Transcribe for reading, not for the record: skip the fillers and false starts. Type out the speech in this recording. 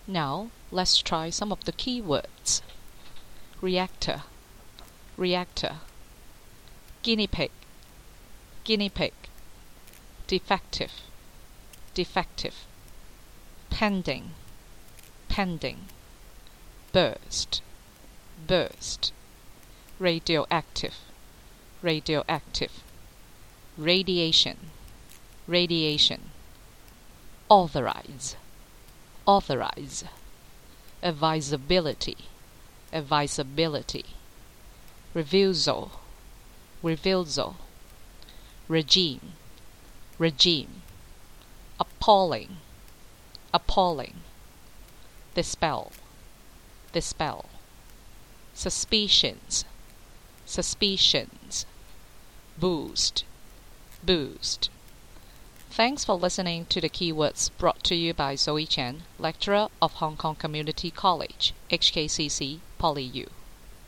Now let's try some of the key words. Reactor, reactor. Guinea pig, guinea pig. Defective, defective. Pending, pending. Burst, burst. Radioactive, radioactive. Radiation, radiation. Authorize, authorize. Advisability, advisability. Refusal, refusal. Regime, regime. Appalling, appalling. Dispel, dispel. Suspicions, suspicions. Boost, boost. Thanks for listening to the keywords brought to you by Zoe Chen, lecturer of Hong Kong Community College, HKCC, PolyU.